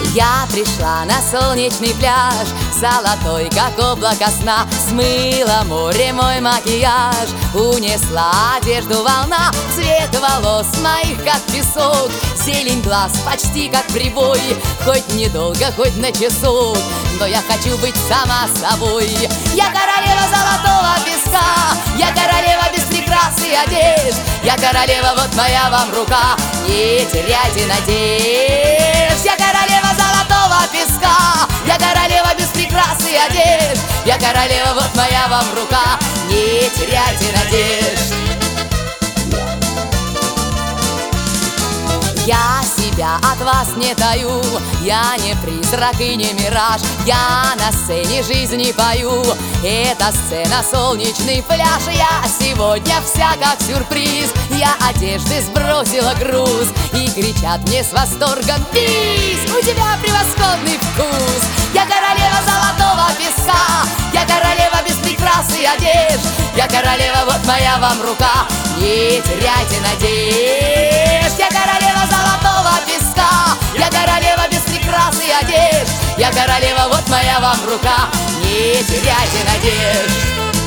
Я пришла на солнечный пляж, золотой, как облако сна. Смыла море мой макияж, унесла одежду волна. Цвет волос моих, как песок, зелень глаз почти как прибой. Хоть недолго, хоть на часок, но я хочу быть сама собой. Я королева золотого песка, я королева без прикрас и одежд. Я королева, вот моя вам рука, не теряйте надежд. Я королева золотого песка, я королева без прикрас и одежд. Я королева, вот моя вам рука, не теряйте надежд. Я себя от вас не таю, я не призрак и не мираж. Я на сцене жизни пою, эта сцена солнечный пляж. Я сегодня вся как сюрприз, я одежды сбросила груз. И кричат мне с восторгом: бис, у тебя превосходный вкус. Я королева золотого песка, я королева без прикрас и одежд. Я королева, вот моя вам рука, не теряйте надежд. Я королева золотого песка, я королева без прикрас и одежд. Я королева, вот моя вам рука, не теряйте надежд.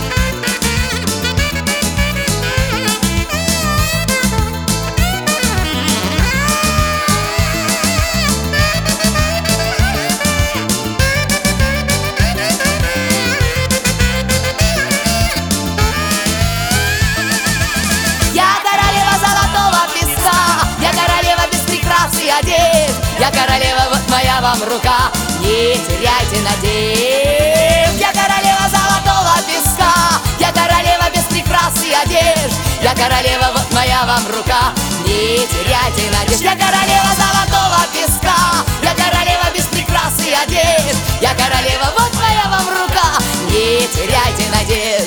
Я королева, вот моя вам рука, не теряйте надежд. Я королева золотого песка, я королева без прикрас и одежд. Я королева, вот моя вам рука, не теряйте надежд. Я королева золотого песка, я королева без прикрас и одежд. Я королева, вот моя вам рука, не теряйте надежд.